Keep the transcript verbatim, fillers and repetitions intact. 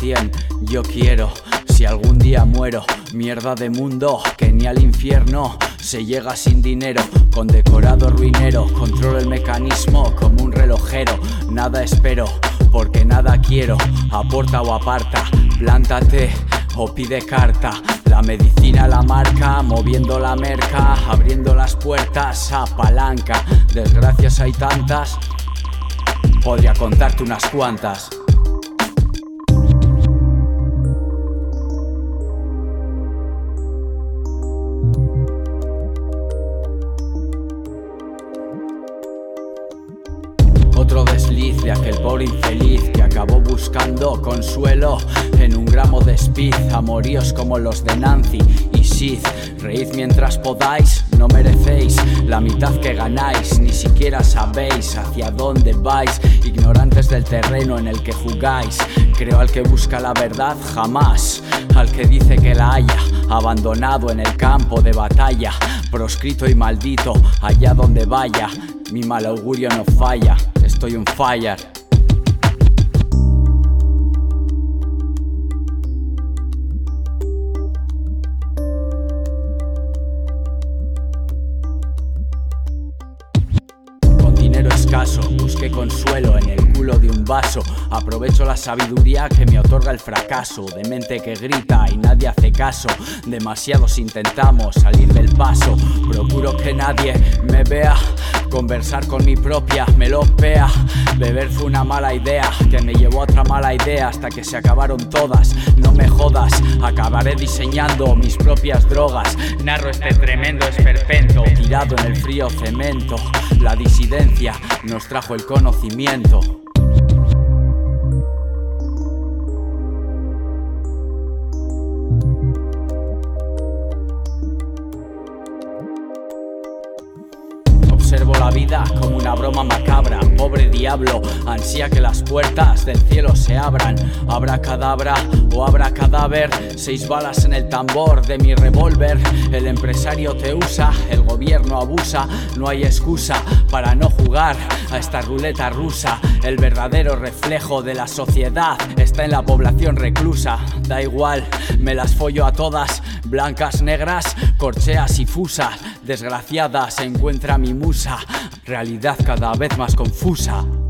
cien, yo quiero. Si algún día muero, mierda de mundo, que ni al infierno se llega sin dinero. Con decorado ruinero, controlo el mecanismo como un relojero. Nada espero, porque nada quiero. Aporta o aparta, plántate o pide carta. La medicina la marca, moviendo la merca, abriendo las puertas a palanca. Desgracias hay tantas, podría contarte unas cuantas. Otro desliz de aquel pobre infeliz que acabó buscando consuelo en un gramo de speed. Amoríos como los de Nancy y Sid. Reíd mientras podáis, no merecéis la mitad que ganáis. Ni siquiera sabéis hacia dónde vais, ignorantes del terreno en el que jugáis. Creo al que busca la verdad, jamás al que dice que la haya. Abandonado en el campo de batalla, proscrito y maldito allá donde vaya. Mi mal augurio no falla, estoy on fire. Con dinero escaso, busqué consuelo en el culo de un vaso. Aprovecho la sabiduría que me otorga el fracaso. De mente que grita y nadie hace caso. Demasiados intentamos salir del paso. Procuro que nadie me vea. Conversar con mi propia melopea. Beber fue una mala idea que me llevó a otra mala idea hasta que se acabaron todas. No me jodas, acabaré diseñando mis propias drogas. Narro este tremendo esperpento tirado en el frío cemento. La disidencia nos trajo el conocimiento. Observo la vida como una broma macabra. Pobre diablo, ansía que las puertas del cielo se abran. Habrá cadabra o habrá cadáver. Seis balas en el tambor de mi revólver. El empresario te usa, el gobierno abusa. No hay excusa para no jugar a esta ruleta rusa. El verdadero reflejo de la sociedad está en la población reclusa. Da igual, me las follo a todas. Blancas, negras, corcheas y fusas. Desgraciada se encuentra mi musa. Realidad cada vez más confusa.